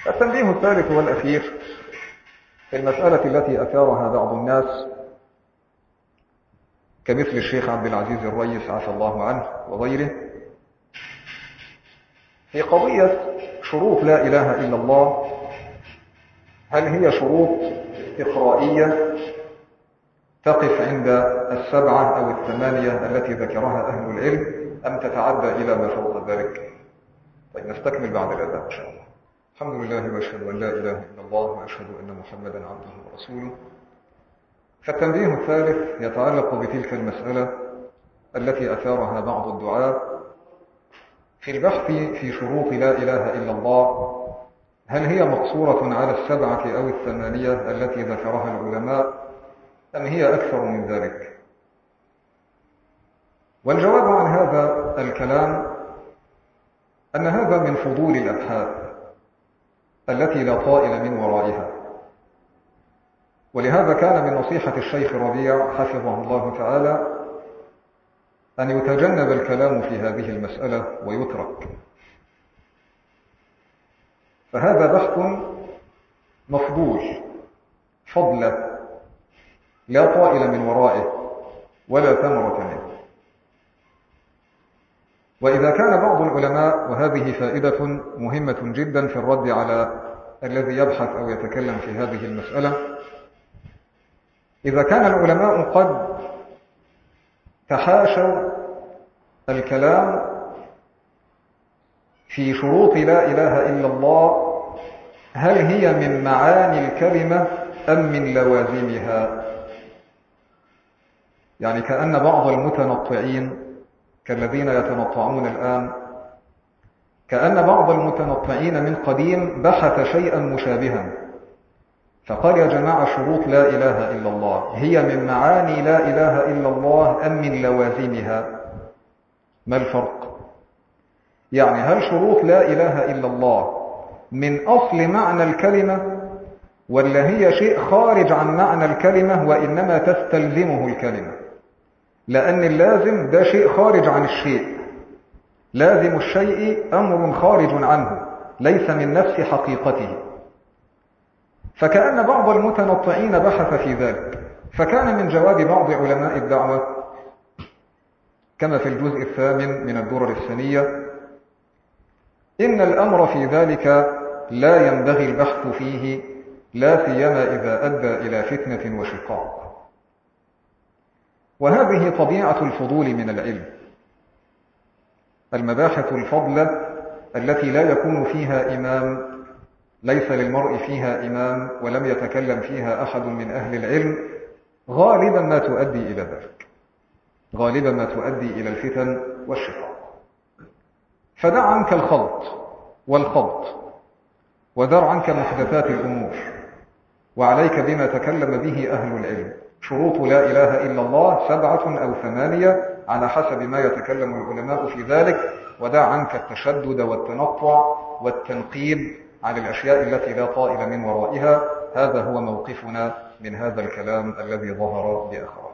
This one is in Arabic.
التنبيه الثالث والأخير في المسألة التي أثارها بعض الناس كمثل الشيخ عبد العزيز الريس عفى الله عنه وغيره في قضية شروط لا إله إلا الله. هل هي شروط استقرائية تقف عند 7 أو 8 التي ذكرها أهل العلم، أم تتعدى إلى ما فوق ذلك؟ طيب نستكمل بعد الأذان إن شاء الله. الحمد لله وأشهد أن لا إله إلا الله وأشهد أن محمدا عبده ورسوله. فالتنبيه الثالث يتعلق بتلك المسألة التي أثارها بعض الدعاة في البحث في شروط لا إله إلا الله. هل هي مقصورة على 7 أو 8 التي ذكرها العلماء، أم هي أكثر من ذلك؟ والجواب عن هذا الكلام أن هذا من فضول الأبحاث التي لا طائل من ورائها. ولهذا كان من نصيحة الشيخ ربيع حفظه الله تعالى أن يتجنب الكلام في هذه المسألة ويترك. فهذا بحث مفضول فضلا لا طائل من ورائه ولا ثمرة منه. وإذا كان بعض العلماء، وهذه فائدة مهمة جدا في الرد على الذي يبحث أو يتكلم في هذه المسألة، إذا كان العلماء قد تحاشوا الكلام في شروط لا إله إلا الله، هل هي من معاني الكلمة أم من لوازمها؟ يعني كأن بعض المتنطعين كالذين يتنطعون الآن، كأن بعض المتنطعين من قديم بحث شيئا مشابها فقال يا جماعة شروط لا إله إلا الله هي من معاني لا إله إلا الله أم من لوازمها؟ ما الفرق؟ يعني هل شروط لا إله إلا الله من أصل معنى الكلمة، ولا هي شيء خارج عن معنى الكلمة وإنما تستلزمه الكلمة؟ لأن اللازم ده شيء خارج عن الشيء، لازم الشيء أمر خارج عنه ليس من نفس حقيقته. فكأن بعض المتنطعين بحث في ذلك، فكان من جواب بعض علماء الدعوة كما في الجزء 8 من الدرر الثانية: إن الأمر في ذلك لا ينبغي البحث فيه، لا سيما إذا أدى إلى فتنة وشقاق. وهذه طبيعة الفضول من العلم، المباحث الفضلة التي لا يكون فيها إمام، ليس للمرء فيها إمام ولم يتكلم فيها أحد من أهل العلم، غالبا ما تؤدي إلى ذلك، غالبا ما تؤدي إلى الفتن والشقاق. فدع عنك الخلط والخلط، ودع عنك محدثات الأمور، وعليك بما تكلم به أهل العلم. شروط لا إله إلا الله 7 أو 8 على حسب ما يتكلم العلماء في ذلك، ودع عنك التشدد والتنطع والتنقيب على الأشياء التي لا طائل من ورائها. هذا هو موقفنا من هذا الكلام الذي ظهر بأخره.